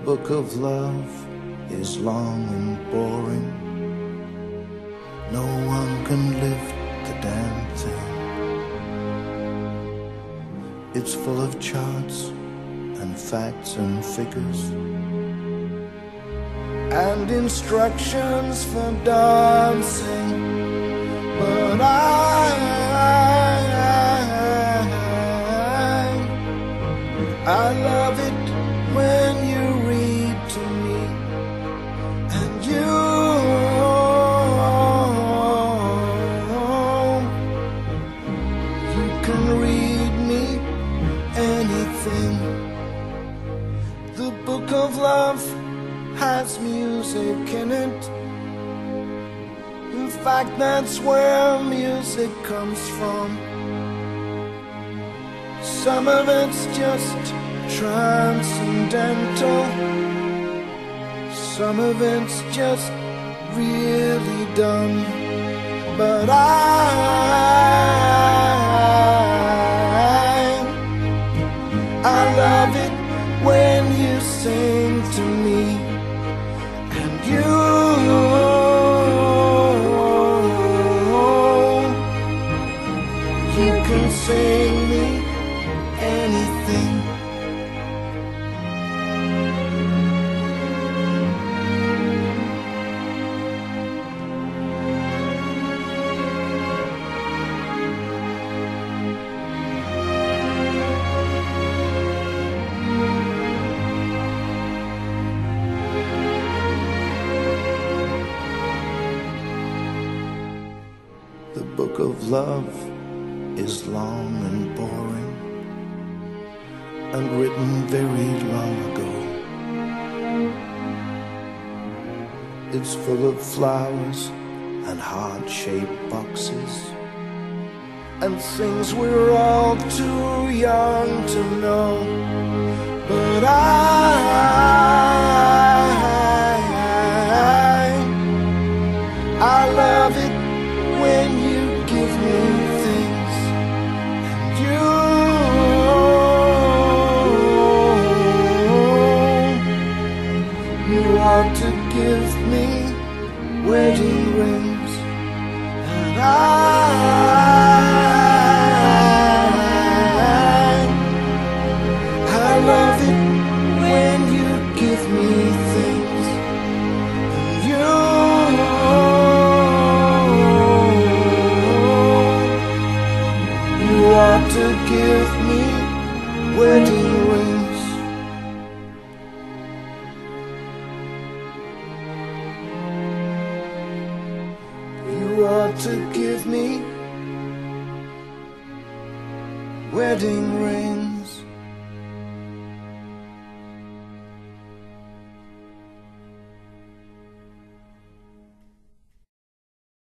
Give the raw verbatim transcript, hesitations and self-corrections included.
book of love is long and boring. No one can lift the damn thing. It's full of charts and facts and figures and instructions for dancing. But I, I love it when you read to me, and you, you can read me anything. The book of love has music in it. In fact, that's where music comes from. Some of it's just transcendental, some of it's just really dumb. But I, I love it when you sing to me, and you, you can sing me anything. The book of love is long and boring, and written very long ago. It's full of flowers and heart-shaped boxes and things we're all too young to know. But I, I love it when you give me things, and you, you ought to give me wedding rings. And I, I love it when you give me things, and you, you ought to give me wedding rings. You ought to give me wedding rings.